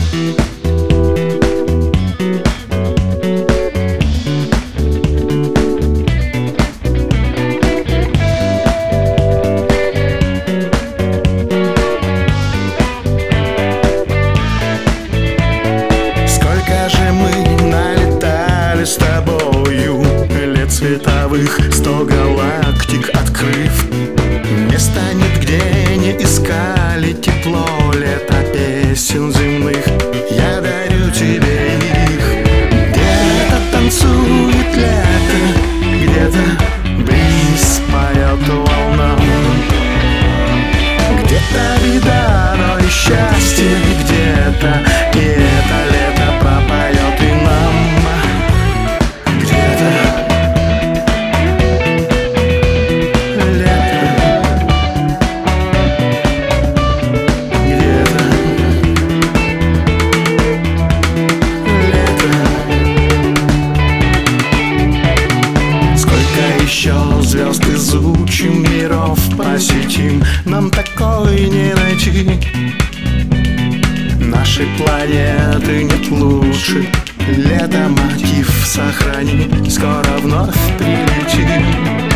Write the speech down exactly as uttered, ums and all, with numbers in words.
С тобою лет световых, сто галактик открыв, не станет, где не искали тепло лета песен земных. Я дарю тебе их. Где-то танцует лето, где-то бриз поет волна, где-то беда, но и счастье, где-то и это лето пропоет и нам. Еще звезд изучим, миров посетим, нам такой не найти. Нашей планеты нет лучше, лето мотив сохрани, скоро вновь прилетим.